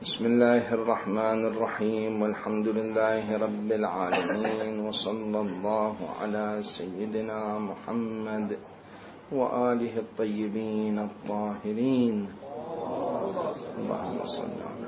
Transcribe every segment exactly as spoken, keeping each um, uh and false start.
بسم الله الرحمن الرحيم، والحمد لله رب العالمين، وصلى الله على سيدنا محمد وآله الطيبين الطاهرين. اللهم صل على.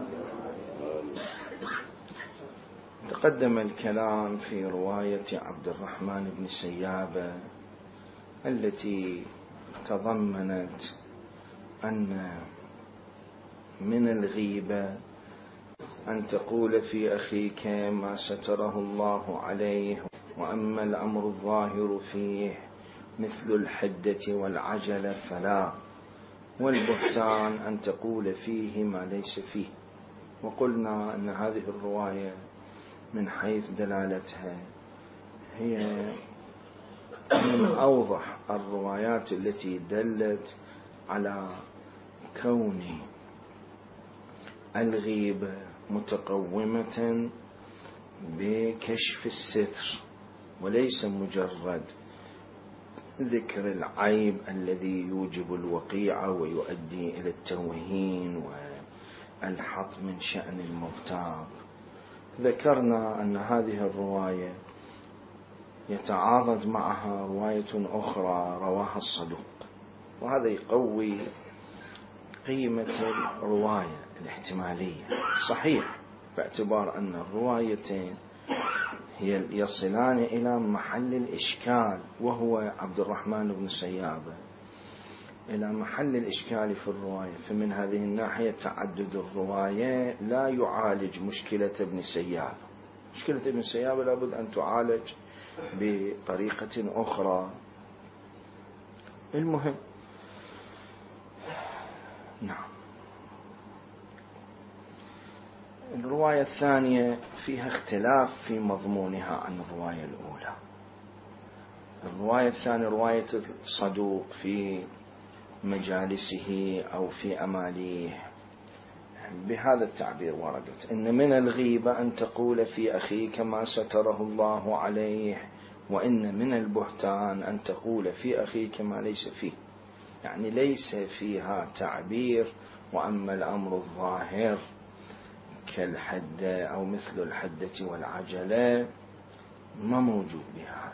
تقدم الكلام في رواية عبد الرحمن بن سيابة التي تضمنت أن من الغيبة أن تقول في أخيك ما ستره الله عليه، وأما الأمر الظاهر فيه مثل الحدة والعجلة فلا، والبهتان أن تقول فيه ما ليس فيه. وقلنا أن هذه الرواية من حيث دلالتها هي من أوضح الروايات التي دلت على كون الغيبة متقومة بكشف الستر، وليس مجرد ذكر العيب الذي يوجب الوقيعة ويؤدي إلى التوهين والحط من شأن المغتاب. ذكرنا أن هذه الرواية يتعارض معها رواية أخرى رواها الصدوق، وهذا يقوي قيمة الرواية الاحتمالية. صحيح باعتبار أن الروايتين هي يصلان إلى محل الإشكال، وهو عبد الرحمن بن سيابة، إلى محل الإشكال في الرواية. فمن هذه الناحية تعدد الرواية لا يعالج مشكلة ابن سيابة. مشكلة ابن سيابة لابد أن تعالج بطريقة أخرى. المهم، نعم، الرواية الثانية فيها اختلاف في مضمونها عن الرواية الأولى. الرواية الثانية رواية الصدوق في مجالسه أو في أماليه، بهذا التعبير وردت إن من الغيبة أن تقول في أخيك ما ستره الله عليه، وإن من البهتان أن تقول في أخيك ما ليس فيه. يعني ليس فيها تعبير وأما الأمر الظاهر كالحدة أو مثل الحدة والعجلة، ما موجود بها.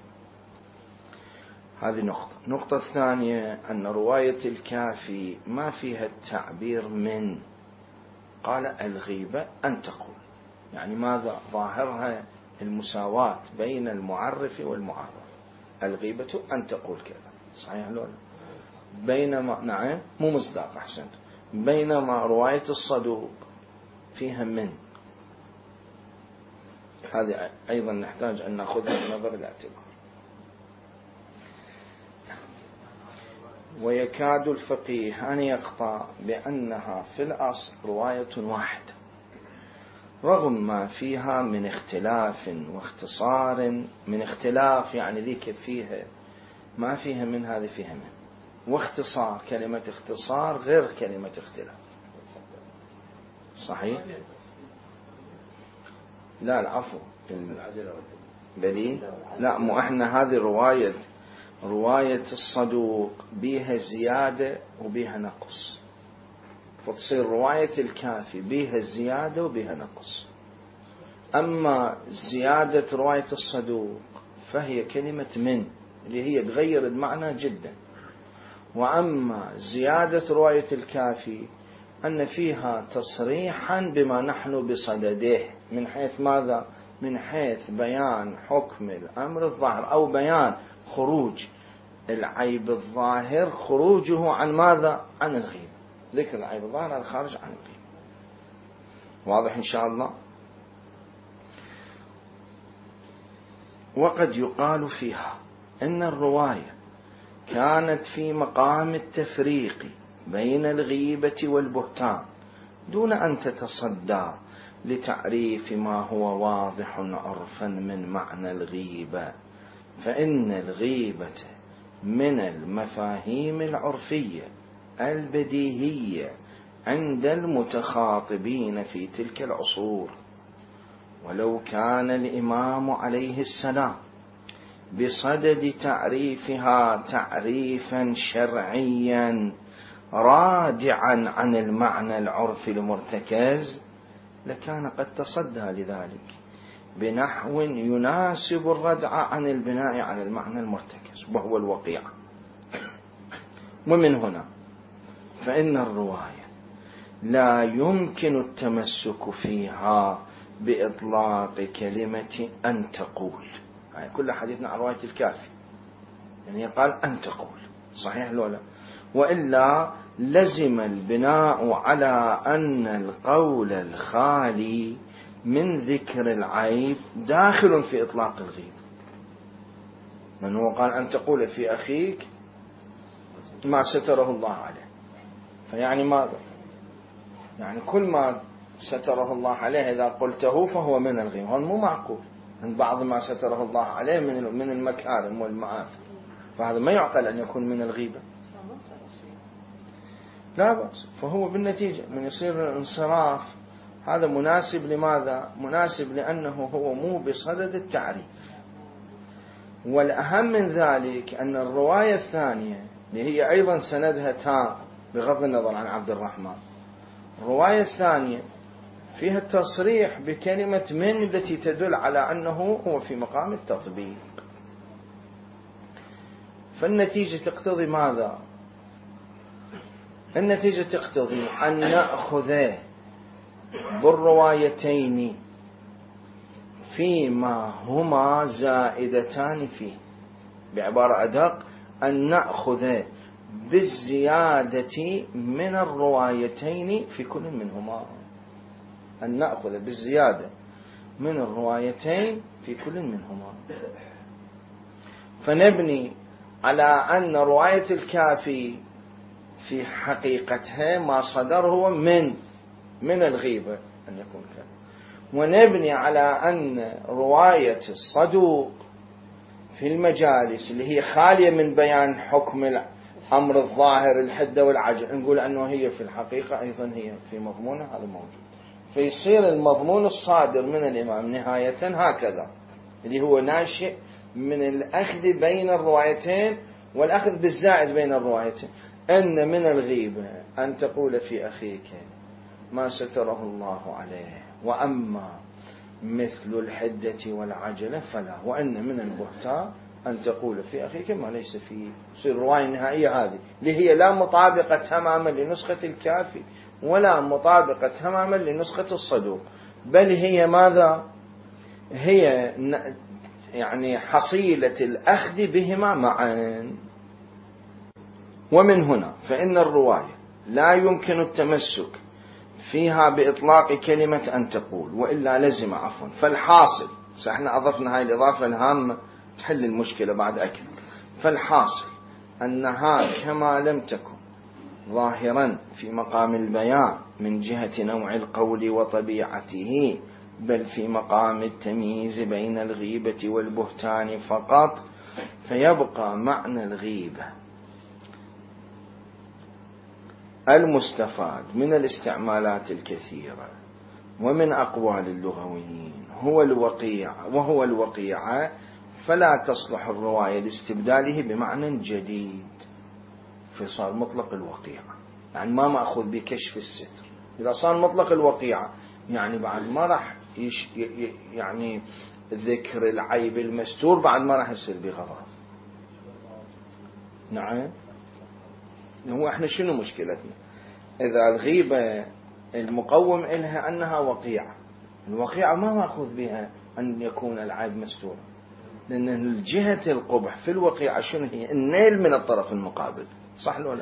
هذه نقطة. النقطة الثانية أن رواية الكافي ما فيها التعبير من، قال الغيبة أن تقول، يعني ماذا؟ ظاهرها المساواة بين المعرف والمعرف. الغيبة أن تقول كذا، صحيح لولا؟ بينما، نعم، مو مصداق، أحسنت. بينما رواية الصدوق فيها من. هذه أيضا نحتاج أن نأخذها بنظر الاعتبار. ويكاد الفقيه أن يقطع بأنها في الأصل رواية واحدة، رغم ما فيها من اختلاف واختصار. من اختلاف يعني ذيك فيها ما فيها من، هذه فيها من. واختصار، كلمة اختصار غير كلمة اختلاف. صحيح؟ لا العفو بلي لا، مو احنا هذه رواية رواية الصدوق بيها زيادة وبيها نقص، فتصير رواية الكافي بيها زيادة وبيها نقص. أما زيادة رواية الصدوق فهي كلمة من اللي هي تغير المعنى جدا. وأما زيادة رواية الكافي أن فيها تصريحا بما نحن بصدده، من حيث ماذا؟ من حيث بيان حكم الأمر الظاهر، أو بيان خروج العيب الظاهر، خروجه عن ماذا؟ عن الغيبة. ذكر العيب الظاهر هذا خارج عن الغيبة. واضح إن شاء الله؟ وقد يقال فيها إن الرواية كانت في مقام التفريق بين الغيبة والبهتان دون أن تتصدى لتعريف ما هو واضح عرفا من معنى الغيبة، فإن الغيبة من المفاهيم العرفية البديهية عند المتخاطبين في تلك العصور. ولو كان الإمام عليه السلام بصدد تعريفها تعريفا شرعيا راجعا عن المعنى العرفي المرتكز لكان قد تصدى لذلك بنحو يناسب الردع عن البناء على المعنى المرتكز وهو الوقيعة. ومن هنا فإن الرواية لا يمكن التمسك فيها بإطلاق كلمة أن تقول، يعني كل حديثنا عن رواية الكافي يعني قال أن تقول، صحيح لولا؟ وإلا لزم البناء على أن القول الخالي من ذكر العيب داخل في إطلاق الغيب. من هو قال أن تقول في أخيك ما ستره الله عليه، فيعني ماذا؟ يعني كل ما ستره الله عليه إذا قلته فهو من الغيب. هذا مو معقول، أن بعض ما ستره الله عليه من من المكارم والمآثر، فهذا ما يعقل أن يكون من الغيبة. لا بأس، فهو بالنتيجة من يصير الانصراف هذا مناسب. لماذا؟ مناسب لأنه هو مو بصدد التعريف. والأهم من ذلك أن الرواية الثانية اللي هي أيضا سندها تام بغض النظر عن عبد الرحمن، الرواية الثانية فيها التصريح بكلمة من التي تدل على أنه هو في مقام التطبيق. فالنتيجة تقتضي ماذا؟ النتيجة تقتضي أن نأخذ بالروايتين فيما هما زائدتان فيه، بعبارة أدق أن نأخذ بالزيادة من الروايتين في كل منهما، أن نأخذ بالزيادة من الروايتين في كل منهما. فنبني على أن رواية الكافي في حقيقتها ما صدر هو من من الغيبة أن يكون كذا، ونبني على أن رواية الصدوق في المجالس اللي هي خالية من بيان حكم الأمر الظاهر الحدة والعجل نقول أنه هي في الحقيقة أيضا هي في مضمونها هذا موجود. فيصير المضمون الصادر من الإمام نهاية هكذا اللي هو ناشئ من الأخذ بين الروايتين والأخذ بالزائد بين الروايتين، أن من الغيبة أن تقول في أخيك ما ستره الله عليه، وأما مثل الحدة والعجلة فلا، وأن من البهتان أن تقول في أخيك ما ليس فيه. تصير الرواية النهائية هذه اللي هي لا مطابقة تماما لنسخة الكافي ولا مطابقة تماما لنسخة الصدوق، بل هي ماذا؟ هي يعني حصيلة الأخذ بهما معا. ومن هنا فإن الرواية لا يمكن التمسك فيها بإطلاق كلمة أن تقول، وإلا لزم عفوا. فالحاصل، ساحنا أضفنا هاي الإضافة الهامة تحل المشكلة بعد أكثر. فالحاصل أنها كما لم تكن ظاهرا في مقام البيان من جهة نوع القول وطبيعته، بل في مقام التمييز بين الغيبة والبهتان فقط، فيبقى معنى الغيبة المستفاد من الاستعمالات الكثيرة ومن أقوال اللغويين هو الوقيع، وهو الوقيعة، فلا تصلح الرواية لاستبداله بمعنى جديد. فصار مطلق الوقيعة يعني ما مأخذ بكشف الستر. إذا صار مطلق الوقيعة يعني بعد ما راح يش يعني ذكر العيب المستور بعد ما راح يصير بغرض. نعم، هو احنا شنو مشكلتنا؟ إذا الغيبة المقوم إلها أنها وقيعة، الوقيعة ما مأخذ بها أن يكون العيب مستور، لأن الجهة القبح في الوقيعة شنو هي؟ النيل من الطرف المقابل، صح ولا لا؟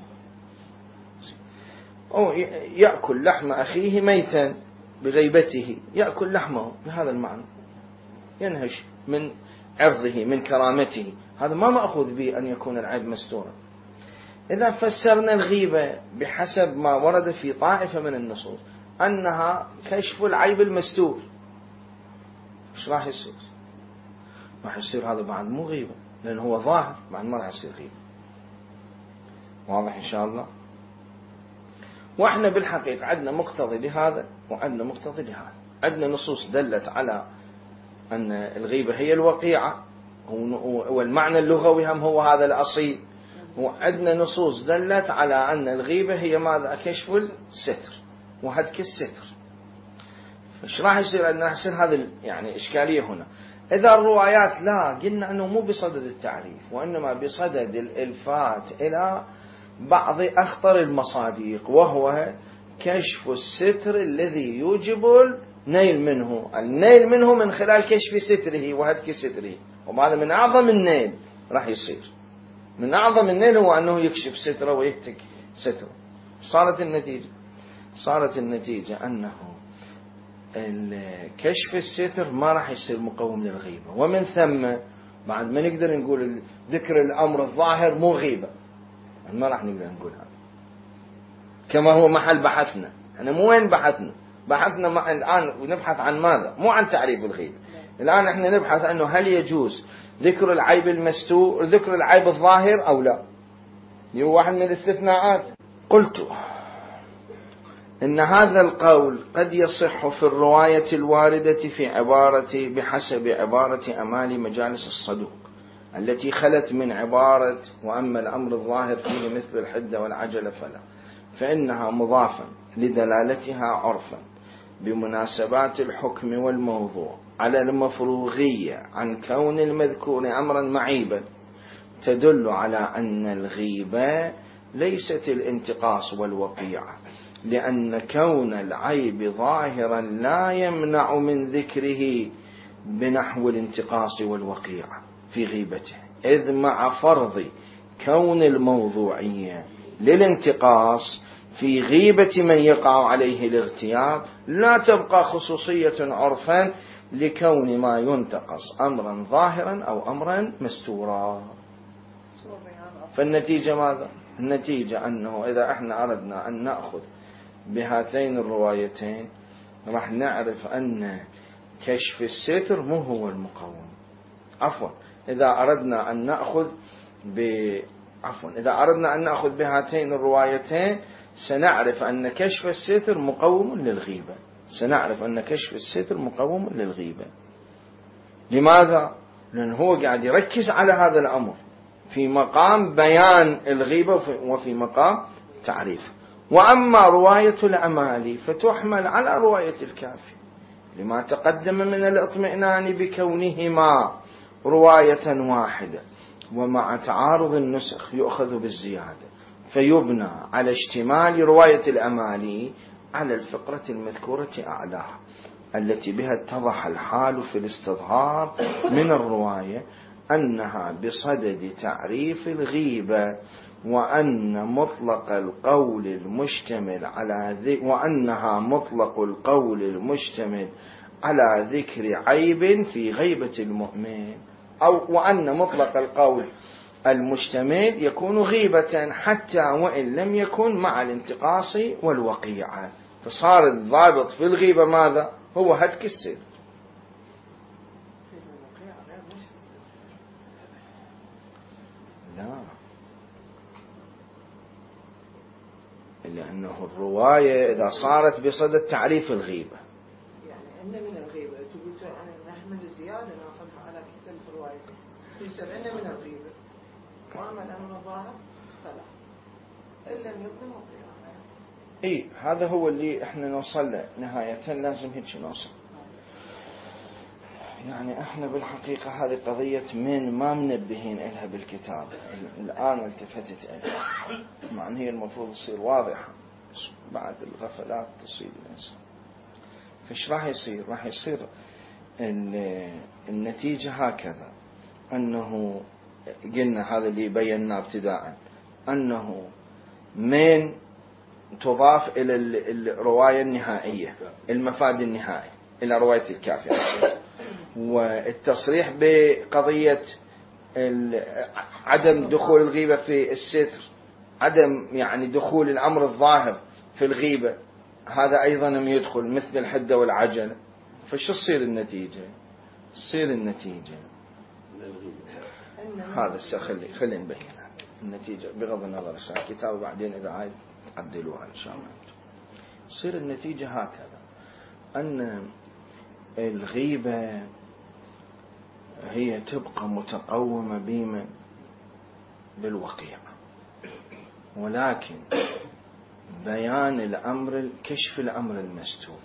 أو يأكل لحم أخيه ميتا بغيبته، يأكل لحمه بهذا المعنى، ينهش من عرضه من كرامته، هذا ما مأخذ به أن يكون العيب مستورا. إذا فسرنا الغيبة بحسب ما ورد في طائفة من النصوص أنها كشف العيب المستور، إيش راح يصير؟ راح يصير هذا بعد مو غيبة، لأنه هو ظاهر، بعد ما راح يصير غيبة. واضح إن شاء الله؟ وإحنا بالحقيقة عندنا مقتضي لهذا وعندنا مقتضي لهذا. عندنا نصوص دلت على أن الغيبة هي الوقيعة، والمعنى اللغوي هم هو هذا الأصيل، وعندنا نصوص دلت على أن الغيبة هي ماذا؟ كشف الستر وهتك الستر. فايش راح يصير عندنا؟ يصير هذا يعني إشكالية هنا. إذا الروايات لا، قلنا أنه مو بصدد التعريف وإنما بصدد الإلفات إلى بعض أخطر المصادق، وهو كشف الستر الذي يوجب النيل منه، النيل منه من خلال كشف ستره وهتك ستره. وهذا من أعظم النيل راح يصير، من أعظم النيل هو أنه يكشف ستره ويهتك ستره. صارت النتيجة صارت النتيجة أنه كشف الستر ما راح يصير مقوم للغيبة، ومن ثم بعد ما نقدر نقول ذكر الأمر الظاهر مو غيبة، ما راح نقدر نقول هذا كما هو محل بحثنا. احنا مو وين بحثنا بحثنا مع الآن ونبحث عن ماذا؟ مو عن تعريف الغيبة. الآن احنا نبحث أنه هل يجوز ذكر العيب المستور، ذكر العيب الظاهر أو لا. هو واحد من الاستثناءات. قلت إن هذا القول قد يصح في الرواية الواردة في عبارة بحسب عبارة أمال مجالس الصدوق التي خلت من عبارة وأما الأمر الظاهر فيه مثل الحدة والعجلة فلا، فإنها مضافا لدلالتها عرفا بمناسبات الحكم والموضوع على المفروغية عن كون المذكور أمرا معيبا، تدل على أن الغيبة ليست الانتقاص والوقيعة، لأن كون العيب ظاهرا لا يمنع من ذكره بنحو الانتقاص والوقيعة في غيبته، إذ مع فرض كون الموضوعية للانتقاص في غيبة من يقع عليه الاغتياب لا تبقى خصوصية عرفا لكون ما ينتقص أمرا ظاهرا أو أمرا مستورا. فالنتيجة ماذا؟ النتيجة أنه إذا احنا أردنا أن نأخذ بهاتين الروايتين راح نعرف أن كشف الستر مو هو المقوم. عفوا إذا أردنا أن نأخذ ب عفوا إذا أردنا أن نأخذ بهاتين الروايتين سنعرف أن كشف الستر مقوم للغيبة. سنعرف أن كشف الستر مقوم للغيبة. لماذا؟ لأنه هو قاعد يركز على هذا الأمر في مقام بيان الغيبة وفي مقام تعريف. وأما رواية الأمالي فتحمل على رواية الكافي لما تقدم من الاطمئنان بكونهما رواية واحدة، ومع تعارض النسخ يؤخذ بالزيادة، فيبنى على اشتمال رواية الأمالي على الفقرة المذكورة أعلاها التي بها اتضح الحال في الاستظهار من الرواية أنها بصدد تعريف الغيبة، وأن مطلق القول المشتمل على ذ... وأنها مطلق القول المشتمل على ذكر عيب في غيبة المؤمن، أو وأن مطلق القول المشتمل يكون غيبة حتى وإن لم يكن مع الانتقاص والوقيعة. فصار الضابط في الغيبة ماذا؟ هو هتك الستر. لا، لأنه الرواية إذا صارت بصدد تعريف الغيبة يعني أن من الغيبة تقول أنا نحمل الزيادة نأخذها على كتاب الرواية يصير أن من الغيبة، وأما الأمر الظاهر فلا إن لم يكن وقيعا. إيه، هذا هو اللي إحنا نوصل له نهاية، لازم هيك نوصل. يعني إحنا بالحقيقة هذه قضية من ما منبهين إلها بالكتاب، الآن التفتت إلها، مع أن هي المفروض تصير واضحة بعد الغفلات تصيب الإنسان. فإيش راح يصير؟ راح يصير النتيجة هكذا، أنه قلنا هذا اللي بينا ابتداء، أنه من تضاف إلى الرواية النهائية المفاد النهائي إلى رواية الكافي، والتصريح بقضية عدم دخول الغيبة في الستر، عدم يعني دخول الأمر الظاهر في الغيبة، هذا أيضا لم يدخل مثل الحدة والعجلة. فشو تصير النتيجة؟ تصير النتيجة هذا خلي خلي نبين النتيجة بغض النظر عن الكتاب، بعدين إذا عاد تعدلوها إن شاء الله. تصير النتيجة هكذا، أن الغيبة هي تبقى متقومة بمن؟ بالوقيعة. ولكن بيان الأمر كشف الأمر المستور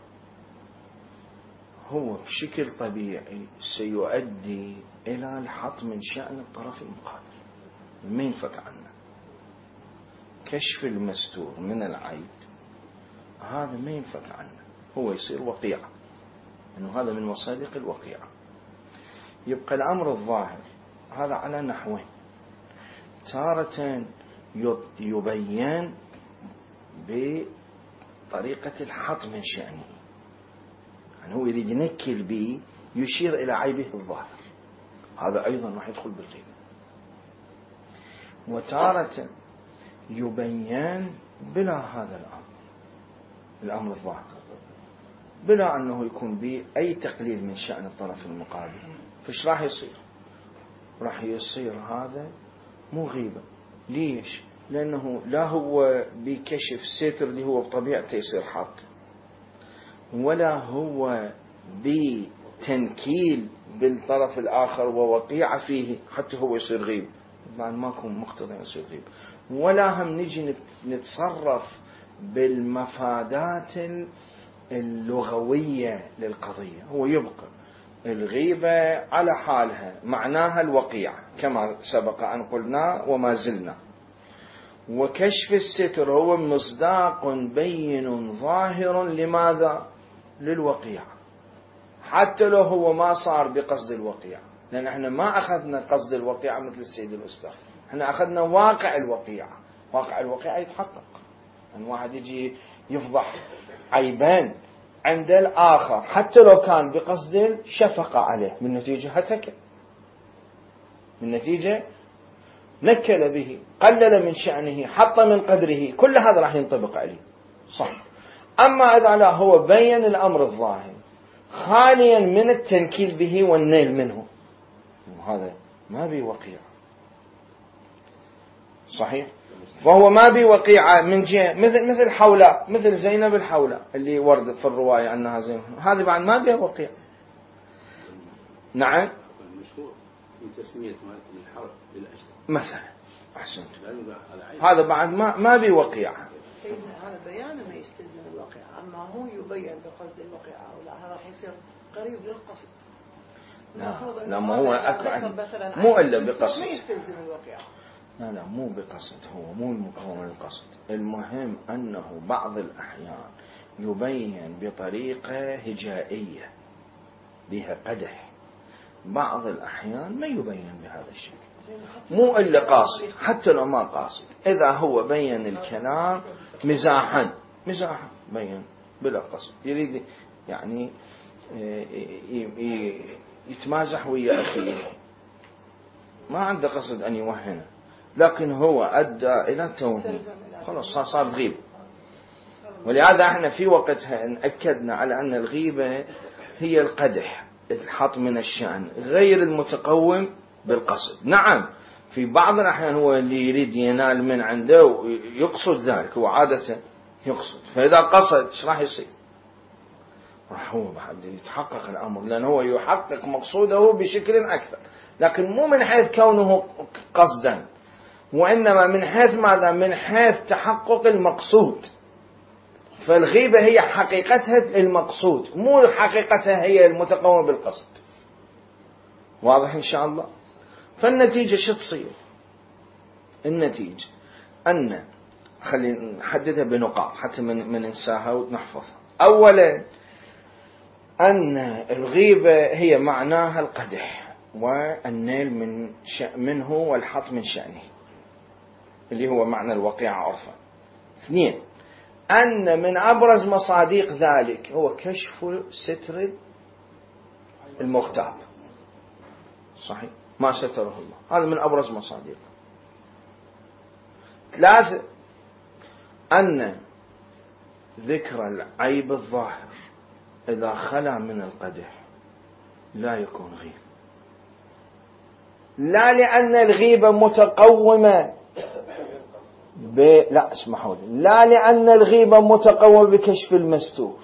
هو بشكل طبيعي سيؤدي إلى الحط من شأن الطرف المقابل، ما ينفك عنه. كشف المستور من العيب هذا ما ينفك عنه، هو يصير وقيعة، إنه هذا من مصادق الوقيعة. يبقى الأمر الظاهر هذا على نحوين: تارة يبين بطريقة الحط من شأنه، يعني هو يريد ينكل به يشير إلى عيبه الظاهر، هذا أيضا راح يدخل بالغيبة. وتارة يبين بلا هذا الأمر، الأمر الظاهر، بلا أنه يكون به أي تقليل من شأن الطرف المقابل. فش راح يصير؟ راح يصير هذا مو غيبة. ليش؟ لأنه لا هو بكشف ستر اللي هو بطبيعته يصير حط، ولا هو بتنكيل بالطرف الآخر ووقيعة فيه حتى هو يصير غيب، بعد ما يكون مقتضى يصير غيب. ولا هم نجي نتصرف بالمفادات اللغوية للقضية، هو يبقى الغيبة على حالها معناها الوقيعة كما سبق أن قلنا وما زلنا. وكشف الستر هو مصداق بين ظاهر لماذا؟ للوقيعة، حتى لو هو ما صار بقصد الوقيعة، لأن احنا ما أخذنا قصد الوقيعة مثل السيد الأستاذ، احنا أخذنا واقع الوقيعة. واقع الوقيعة يتحقق أن واحد يجي يفضح عيبان عند الآخر حتى لو كان بقصد الشفقة عليه، من نتيجة هتك، من نتيجة نكل به، قلل من شأنه، حط من قدره، كل هذا راح ينطبق عليه، صح. أما إذا لا هو بين الأمر الظاهر خاليا من التنكيل به والنيل منه، هذا ما بي وقيعة، صحيح. فهو ما بي وقيعة من جهة مثل مثل حولاء، مثل زينب الحولاء اللي وردت في الرواية أنها زينب، هذه بعد ما بيها وقيعة. نعم المشهور في تسمية الحرب بالأشتر مثلا، أحسنت، هذا بعد ما ما بي وقيعة. سيدنا هذا بيان ما يستلزم الوقيعة، أما هو يبين بقصد الوقيعة أو لا، هذا راح يصير قريب للقصد. لا لا، ما هو أكو مو إلا بقصد، ما يستلزم الوقيعة. لا لا مو بقصد، هو مو المقاومة للقصد. المهم أنه بعض الأحيان يبين بطريقة هجائية بها قدح، بعض الأحيان ما يبين بهذا الشكل، مو إلا قاصد، حتى لو ما قاصد. إذا هو بين الكلام مزاحا مزاحا بين بلا قصد، يريد يعني يتمازح ويا أخيه، ما عنده قصد أن يوهنه، لكن هو أدى إلى توهين، خلاص صار غيب. ولهذا احنا في وقتها نأكدنا على أن الغيبة هي القدح، الحط من الشأن غير المتقوم بالقصد. نعم في بعض الأحيان هو اللي يريد ينال من عنده يقصد ذلك، هو عادة يقصد، فإذا قصد ايش راح يصير؟ راح هو بعد يتحقق الأمر، لأنه هو يحقق مقصوده بشكل أكثر، لكن مو من حيث كونه قصدا، وإنما من حيث ماذا؟ من حيث تحقق المقصود. فالغيبة هي حقيقتها المقصود، مو حقيقتها هي المتقومة بالقصد. واضح إن شاء الله؟ فالنتيجة شو تصير؟ النتيجة أن خلينا نحددها بنقاط حتى من من ننساها ونحفظها. أولا أن الغيبة هي معناها القدح والنيل من منه والحط من شأنه، اللي هو معنى الوقيعة عرفا. اثنين، أن من أبرز مصادق ذلك هو كشف ستر المغتاب، صحيح، ما ستره الله، هذا من أبرز مصادق. ثلاثة، أن ذكر العيب الظاهر إذا خلا من القدح لا يكون غيب، لا لأن الغيبة متقومة ب... لا اسمحوا لي، لا لأن الغيبة متقومة بكشف المستور،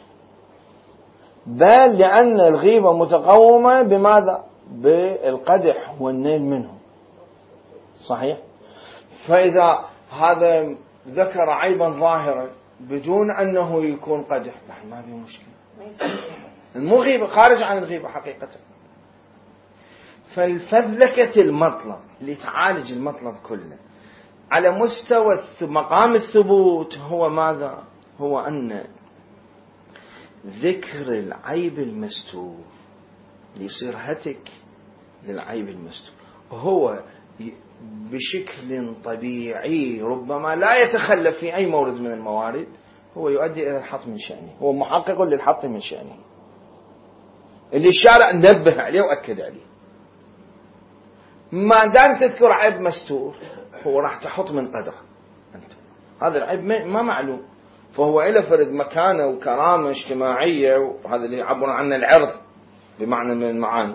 بل لأن الغيبة متقومة بماذا؟ بالقدح والنيل منه، صحيح. فإذا هذا ذكر عيبا ظاهرا بدون أنه يكون قدح، ما في مشكلة، مو غيبة، خارج عن الغيبة حقيقة. فالفذلكة المطلب اللي تعالج المطلب كله على مستوى مقام الثبوت هو ماذا؟ هو أن ذكر العيب المستور ليصير هتك للعيب المستور هو بشكل طبيعي ربما لا يتخلف في أي مورد من الموارد، هو يؤدي إلى الحط من شأنه، هو محقق للحط من شأنه اللي الشارع نبه عليه وأكد عليه. ما دام تذكر عيب مستور هو راح تحط من قدره أنت هذا العيب ما معلوم، فهو إلى فرد مكانه وكرامة اجتماعية، وهذا اللي يعبر عنه العرض بمعنى من المعاني.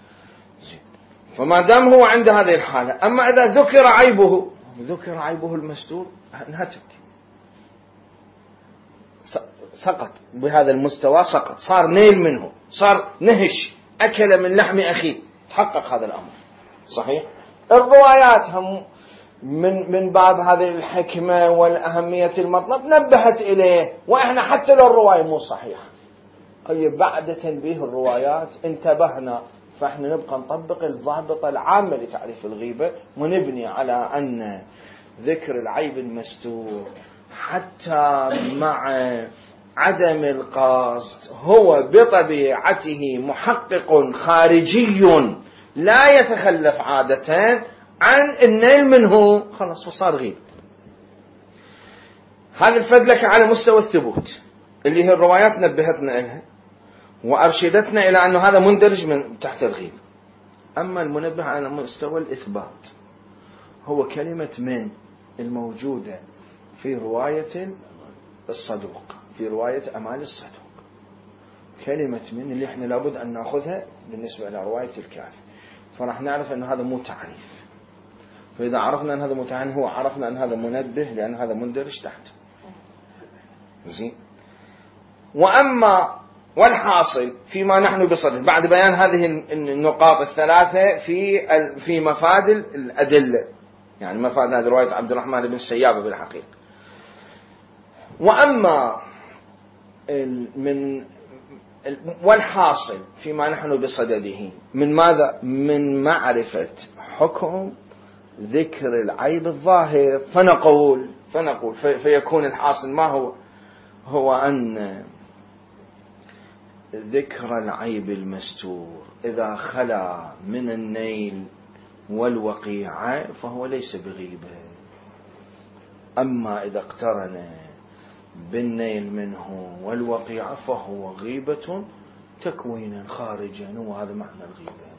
فما دام هو عنده هذه الحالة، أما إذا ذكر عيبه ذكر عيبه المستور انهتك، سقط بهذا المستوى، سقط، صار نيل منه، صار نهش، أكل من لحم أخيه، تحقق هذا الأمر. صحيح. الروايات هم من من باب هذه الحكمة والأهمية المطلب نبهت إليه، وإحنا حتى لو الرواية مو صحيحة أي بعد تنبيه الروايات انتبهنا، فإحنا نبقى نطبق الضابط العامة لتعريف الغيبة، ونبني على أن ذكر العيب المستور حتى مع عدم القصد هو بطبيعته محقق خارجي لا يتخلف عادة عن النيل منه، خلاص وصار غيب. هذا الفذلك على مستوى الثبوت اللي هي الروايات نبهتنا إلها وأرشدتنا إلى أنه هذا مندرج من تحت الغيب. أما المنبه على مستوى الإثبات هو كلمة من الموجودة في رواية الصدوق، في رواية أمال الصدوق، كلمة من اللي احنا لابد أن نأخذها بالنسبة إلى رواية الكافي، فراح نعرف أن هذا مو تعريف. فإذا عرفنا أن هذا متعين هو عرفنا أن هذا منبه لأن هذا مندرج تحته. زين. وأما والحاصل فيما نحن بصدد بعد بيان هذه النقاط الثلاثة في في مفاد الأدلة، يعني مفاد هذه رواية عبد الرحمن بن سيابة بالحقيقة. وأما من والحاصل فيما نحن بصدده من ماذا؟ من معرفة حكم ذكر العيب الظاهر، فنقول فنقول فيكون الحاصل ما هو؟ هو أن ذكر العيب المستور إذا خلا من النيل والوقيعة فهو ليس بغيبة، أما إذا اقترن بالنيل منه والوقيعة فهو غيبة تكوينا خارجا، وهذا معنى الغيبة.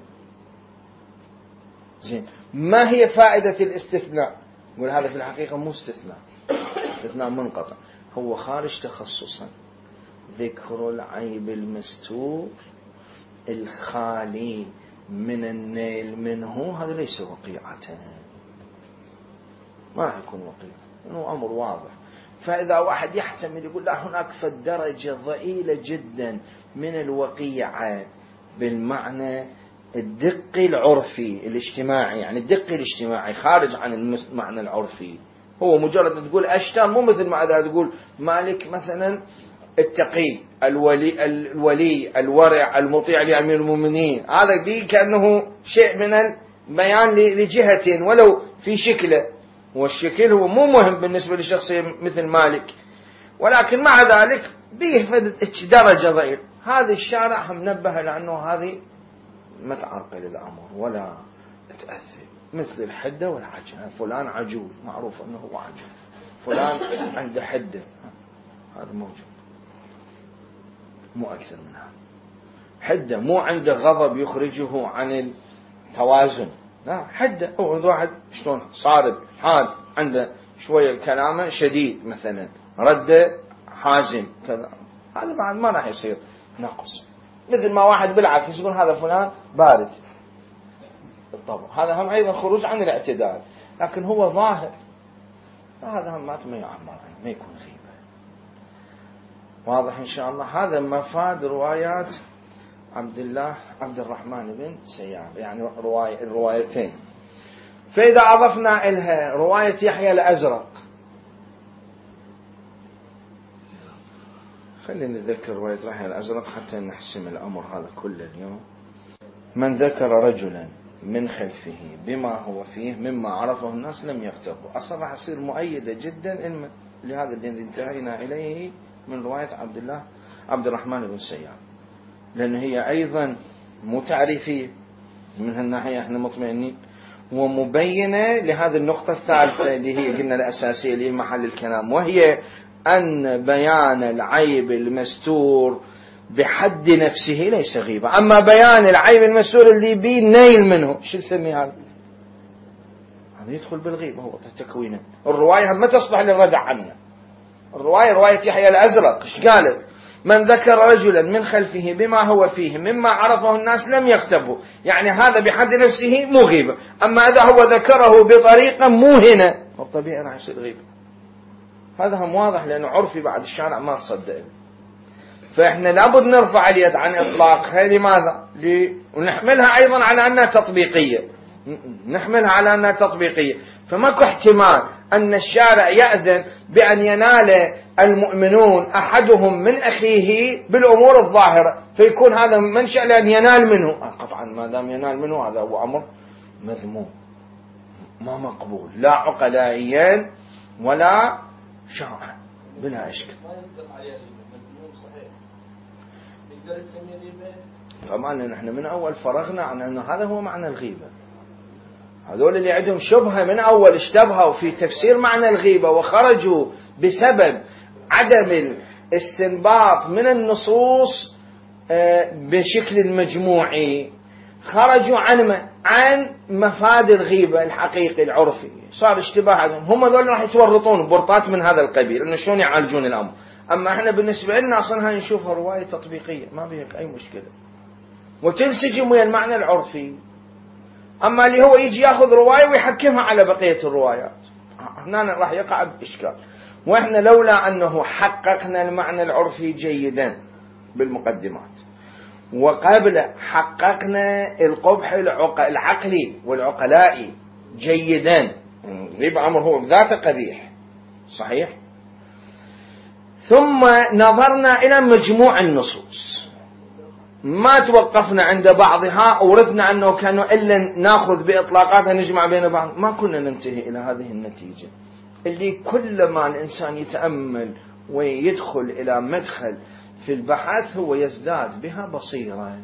زين. ما هي فائدة الاستثناء؟ نقول هذا في الحقيقة مو استثناء، استثناء منقطع، هو خارج تخصصا. ذكر العيب المستور الخالي من النيل منه هذا ليس وقيعة، ما راح يكون وقيعة، إنه أمر واضح. فإذا واحد يحتمل يقول لا هناك فالدرجة ضئيلة جدا من الوقيعة بالمعنى الدقي العرفي الاجتماعي، يعني الدقي الاجتماعي خارج عن المعنى العرفي، هو مجرد تقول أشتر، مو مثل ما إذا تقول مالك مثلا التقي الولي الولي الورع المطيع لأمير المؤمنين، هذا بيه كأنه شيء من البيان لجهة ولو في شكله، والشكل هو مو مهم بالنسبة لشخصية مثل مالك، ولكن مع ذلك بيه درجة ضئيل. هذا الشارع هم نبه لأنه هذه ما تعرقل الأمر ولا تأثر، مثل الحدة والعجل. فلان عجول معروف أنه هو عجول، فلان عنده حدة، هذا موجود، مو أكثر من هذا. حدة مو عنده غضب يخرجه عن التوازن، لا، حدة هو واحد شلون صارب حاد، عنده شوية كلامه شديد مثلا، رده حازم كذا، هذا بعد ما راح يصير نقص. مثل ما واحد بالعكس يقول هذا فلان بارد الطبع، هذا هم أيضا خروج عن الاعتدال، لكن هو ظاهر، فهذا هم ما يعمر ما يكون غيبة. واضح إن شاء الله. هذا مفاد روايات عبد الله عبد الرحمن بن سياب، يعني رواية الروايتين. فإذا أضفنا إلها رواية يحيى الأزرق، خلينا نذكر رواية يحيى الأزرق حتى نحسم الأمر هذا كله اليوم. من ذكر رجلا من خلفه بما هو فيه مما عرفه الناس لم يغتبه. أصلا راح يصير مؤيدة جدا لهذا الذي انتهينا إليه من رواية عبد الله عبد الرحمن بن سيار، لأن هي أيضا متعرفية من هالناحية احنا مطمئنين، ومبينة لهذه النقطة الثالثة اللي هي قلنا الأساسية اللي هي محل الكلام، وهي أن بيان العيب المستور بحد نفسه ليس غيبة. أما بيان العيب المستور اللي بيه نيل منه، شو نسميه هذا؟ هذا يدخل بالغيبة، هو تكوينه. الرواية ما تصلح للردع عنه. الرواية رواية يحيى الأزرق ايش قالت؟ من ذكر رجلا من خلفه بما هو فيه مما عرفه الناس لم يغتبه، يعني هذا بحد نفسه مو غيبة. أما إذا هو ذكره بطريقة موهنة الطبيعي راح يصير غيبة. هذا هم واضح، لأنه عرفي بعد الشارع ما تصدق. فإحنا لابد نرفع اليد عن إطلاقها. لماذا؟ ونحملها أيضا على أنها تطبيقية، نحملها على أنها تطبيقية. فماكو احتمال أن الشارع يأذن بأن ينال المؤمنون أحدهم من أخيه بالأمور الظاهرة، فيكون هذا منشأ لأن ينال منه. قطعا ما دام ينال منه هذا هو أمر مذموم ما مقبول، لا عقلائيا ولا شرعا بلا إشكال. طبعا نحن من أول فرغنا عن أنه هذا هو معنى الغيبة. هذول اللي عندهم شبهة من أول اشتبهوا في تفسير معنى الغيبة وخرجوا بسبب عدم الاستنباط من النصوص بشكل المجموعي، خرجوا عن عن مفاد الغيبة الحقيقي العرفي، صار اشتباه عندهم. هم ذول راح يتورطون بورطات من هذا القبيل انه شلون يعالجون الامر. اما احنا بالنسبه لنا اصلا هاي نشوفها روايه تطبيقيه ما بيها اي مشكله وتنسجم ويا المعنى العرفي. اما اللي هو يجي ياخذ روايه ويحكمها على بقيه الروايات هنا راح يقع باشكال. واحنا لولا انه حققنا المعنى العرفي جيدا بالمقدمات، وقبل حققنا القبح العقلي والعقلائي جيدا، غيب أمر هو بذاته قبيح صحيح، ثم نظرنا إلى مجموع النصوص ما توقفنا عند بعضها وردنا أنه كانوا إلا نأخذ بإطلاقاتها نجمع بين بعض، ما كنا ننتهي إلى هذه النتيجة اللي كلما الإنسان يتأمل ويدخل إلى مدخل في البحث هو يزداد بها بصيرة.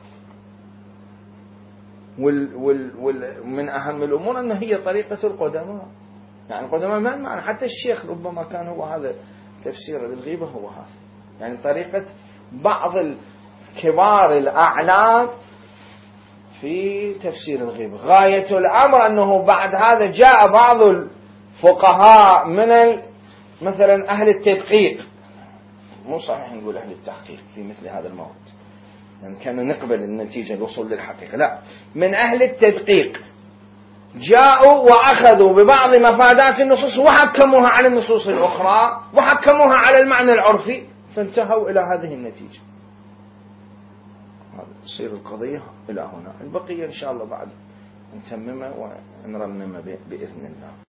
وال وال وال من أهم الأمور أنه هي طريقة القدماء، يعني القدماء ما معنى حتى الشيخ ربما كان هو هذا تفسير الغيبة هو هذا، يعني طريقة بعض كبار الأعلام في تفسير الغيبة. غاية الأمر أنه بعد هذا جاء بعض الفقهاء من مثلا أهل التدقيق، مو صحيح نقول أهل التحقيق في مثل هذا الموضوع، يعني كان نقبل النتيجة الوصول للحقيقة، لا، من أهل التدقيق جاءوا وأخذوا ببعض مفادات النصوص وحكموها على النصوص الأخرى وحكموها على المعنى العرفي فانتهوا إلى هذه النتيجة. تصير القضية إلى هنا، البقية إن شاء الله بعد نتممها ونرممها بإذن الله.